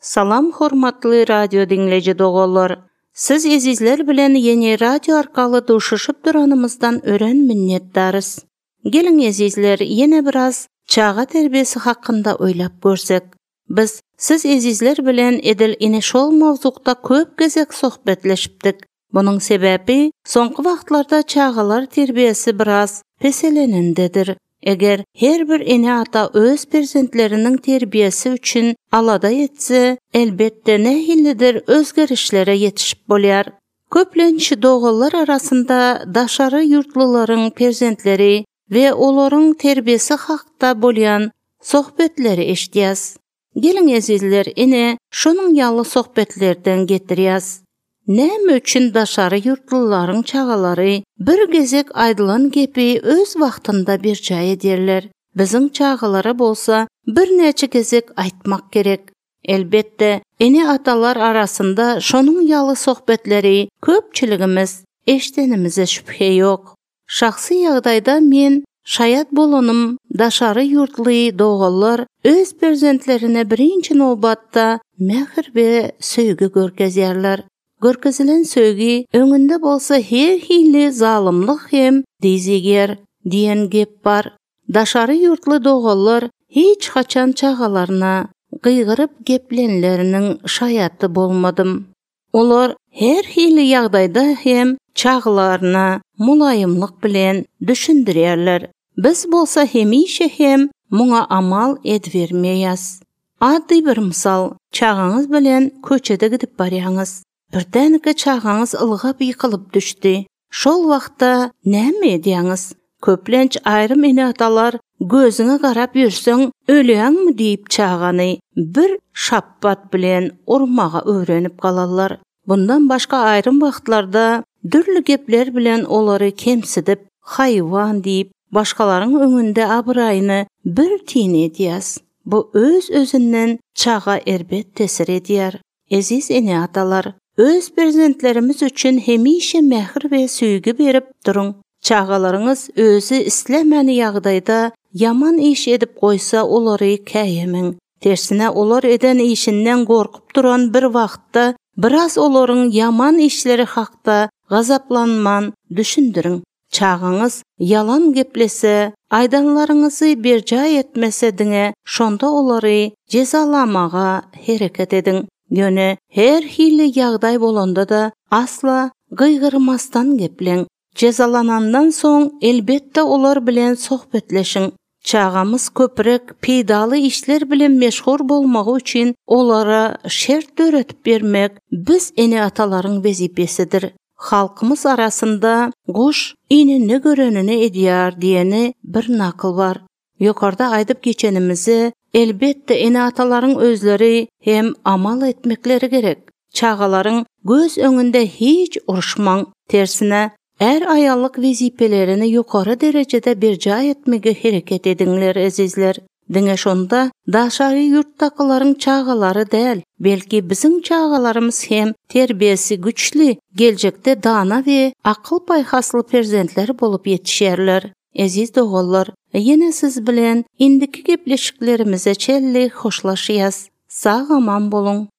Salam hormatly radio dinleyici dogallar. Siz ezizler bilen yeni radio arkalı duşuşup duranımızdan ören minnetdarız. Gelin ezizler yine biraz çağa terbiyesi hakkında oylap görsek. Biz siz ezizler bilen edil ine şol mavzuqta köp gezek sohbetleşipdik. Bunun sebebi soňky wagtlarda çağalar terbiyesi biraz peselenindedir. Eger her bir ene ata öz perzentlerinin terbiyesi üçün alada etse, elbette nähillidir özgerişlere yetişip bolýar. Köplençi dogallar arasında daşary yurtluların perzentleri ve olaryň terbiyesi hakda bolýan sohbetleri eşdýäs. Gelin ezizler, ine şonuň ýaly sohbetlerden getirýäs. Näme üçün daşary yurtluların çağalary bir gezek aýdylan gepi öz wagtynda bir jaý ederler. Biziň çağalara bolsa bir neçe gezek aýtmak gerek. Elbette ene atalar arasında şonuň ýaly sohbetleri köpçiligimiz eşdenimize şüphe ýok. Şahsy ýagdaýda men şaýat bolanym daşary yurtly dogallar öz perzentlerine birinci nobatda mehr we söýgü görkezýärler. Görkezilen söýgi öňünde bolsa her hili zalymlyk hem diziger diýen gep bar. Daşary yurtly dogallar hiç haçan çağalaryna gıýgyryp geplenleriniň şaýaty bolmadym. Olar her hili ýagdaýda hem çağlaryna mulaýymlyk bilen düşündirýärler. Biz bolsa hemişe hem muňa amal edbermeýäs. Addy bir mysal, çağaňyz bilen köçede gidip barýaňyz. Birdenike çağaňyz ylgap ýykylyp düşdi. Şol wagtda näme edýäňiz? Köplenç aýrym ene atalar gözüňe garap ýürseň ölýäňmi diýip çağany bir şappat bilen urmaga öwrenip galarlar. Bundan başga aýrym wagtlarda dürli gepler bilen olary kemsidip, haýwan diýip başgalaryň öňünde abraýyny bir tin edýäs. Bu öz-özünden çağa erbet tesir edýär. Eziz ene atalar, öz perzentlerimiz üçün hemişe mehr we söýgü berip duruň. Çağalaryňyz özü islemeni ýagdaýda yaman iş edip goýsa olary käýemeň. Tersine olar eden işinden gorkup duran bir wagtda biraz olaryň yaman işleri hakda gazaplanman düşündüriň. Çağaňyz yalan geplese, aýdanlaryňyzy bir jaý etmese diňe, şonda olary jezalamaga hereket ediň. Ýöne her hili ýagdaý bolanda da asla gıýgyrmasdan gepleň. Cezalanandan soň elbette olar bilen sohbetleşiň. Çağamyz köprek peýdaly işler bilen meşhur bolmagy üçin olara şert öğretip bermek biz ene atalaryň wezipesidir. Halkymyz arasında goş inini görenini edýär diýeni bir nakıl bar. Ýokarda aýdyp geçenimizi elbette ene atalaryň özleri hem amal etmekleri gerek. Çağalaryň göz öňünde hiç uruşmaň, tersine er aýallyk wezipelerini ýokary derejede bir jaý etmege hereket ediňler ezizler. Diňe şonda daşary yurtdakylaryň çağalary däl, belki biziň çağalarymız hem terbiyesi güçli, geljekde dana we akıl paýhasly perzentler bolup ýetişýärler. Eziz dogallar, ýene siz bilen indiki gepleşiklerimize çelli hoşlaşýas. Sag aman bolun.